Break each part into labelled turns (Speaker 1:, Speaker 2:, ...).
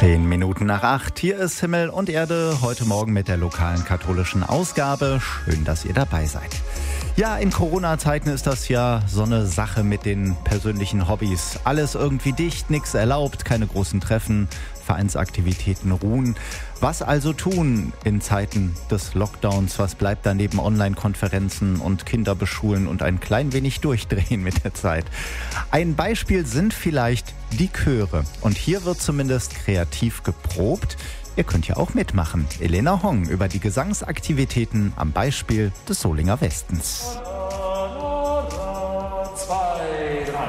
Speaker 1: 7:10. Hier ist Himmel und Erde, heute Morgen mit der lokalen katholischen Ausgabe. Schön, dass ihr dabei seid. Ja, in Corona-Zeiten ist das ja so eine Sache mit den persönlichen Hobbys. Alles irgendwie dicht, nichts erlaubt, keine großen Treffen, Vereinsaktivitäten ruhen. Was also tun in Zeiten des Lockdowns? Was bleibt da neben Online-Konferenzen und Kinder beschulen und ein klein wenig durchdrehen mit der Zeit? Ein Beispiel sind vielleicht die Chöre. Und hier wird zumindest kreativ geprobt. Ihr könnt ja auch mitmachen. Elena Hong über die Gesangsaktivitäten am Beispiel des Solinger Westens.
Speaker 2: 2, 3.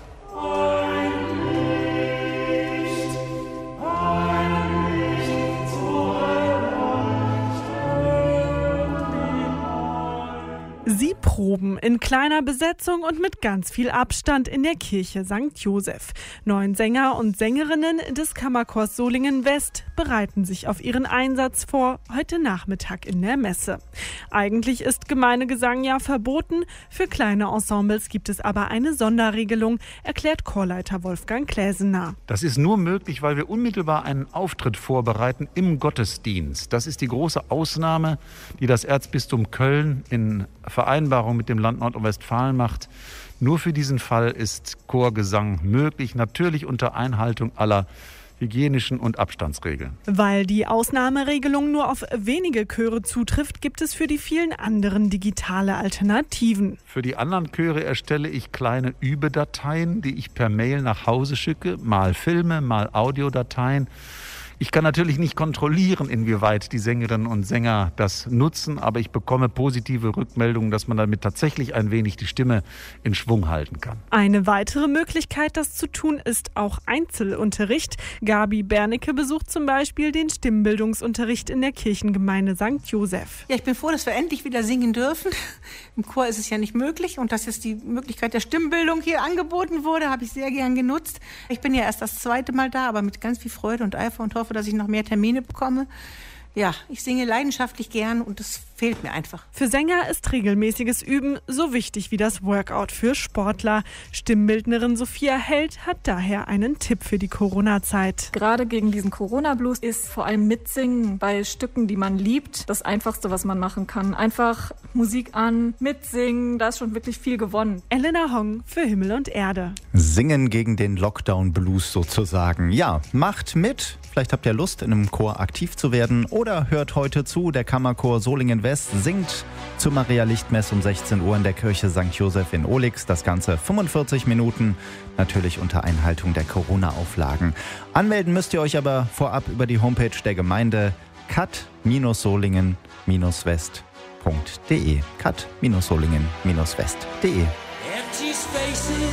Speaker 3: Sie proben in kleiner Besetzung und mit ganz viel Abstand in der Kirche St. Joseph. 9 Sänger und Sängerinnen des Kammerchors Solingen West bereiten sich auf ihren Einsatz vor, heute Nachmittag in der Messe. Eigentlich ist Gemeindegesang ja verboten, für kleine Ensembles gibt es aber eine Sonderregelung, erklärt Chorleiter Wolfgang Kläsener.
Speaker 4: Das ist nur möglich, weil wir unmittelbar einen Auftritt vorbereiten im Gottesdienst. Das ist die große Ausnahme, die das Erzbistum Köln in Vereinbarung mit dem Land Nordrhein-Westfalen macht. Nur für diesen Fall ist Chorgesang möglich, natürlich unter Einhaltung aller hygienischen und Abstandsregeln.
Speaker 3: Weil die Ausnahmeregelung nur auf wenige Chöre zutrifft, gibt es für die vielen anderen digitale Alternativen.
Speaker 4: Für die anderen Chöre erstelle ich kleine Übedateien, die ich per Mail nach Hause schicke, mal Filme, mal Audiodateien. Ich kann natürlich nicht kontrollieren, inwieweit die Sängerinnen und Sänger das nutzen, aber ich bekomme positive Rückmeldungen, dass man damit tatsächlich ein wenig die Stimme in Schwung halten kann.
Speaker 3: Eine weitere Möglichkeit, das zu tun, ist auch Einzelunterricht. Gabi Bernecke besucht zum Beispiel den Stimmbildungsunterricht in der Kirchengemeinde St. Joseph.
Speaker 5: Ja, ich bin froh, dass wir endlich wieder singen dürfen. Im Chor ist es ja nicht möglich und dass jetzt die Möglichkeit der Stimmbildung hier angeboten wurde, habe ich sehr gern genutzt. Ich bin ja erst das 2. Mal da, aber mit ganz viel Freude und Eifer und hoffe, dass ich noch mehr Termine bekomme. Ja, ich singe leidenschaftlich gern und das fehlt mir einfach.
Speaker 3: Für Sänger ist regelmäßiges Üben so wichtig wie das Workout für Sportler. Stimmbildnerin Sophia Held hat daher einen Tipp für die Corona-Zeit.
Speaker 6: Gerade gegen diesen Corona-Blues ist vor allem Mitsingen bei Stücken, die man liebt, das Einfachste, was man machen kann. Einfach Musik an, mitsingen, da ist schon wirklich viel gewonnen.
Speaker 3: Elena Hong für Himmel und Erde.
Speaker 1: Singen gegen den Lockdown-Blues sozusagen. Ja, macht mit. Vielleicht habt ihr Lust, in einem Chor aktiv zu werden oder hört heute zu. Der Kammerchor Solingen West singt zur Maria-Lichtmesse um 16 Uhr in der Kirche St. Joseph in Olix. Das Ganze 45 Minuten, natürlich unter Einhaltung der Corona-Auflagen. Anmelden müsst ihr euch aber vorab über die Homepage der Gemeinde kat-solingen-west.de. kat-solingen-west.de.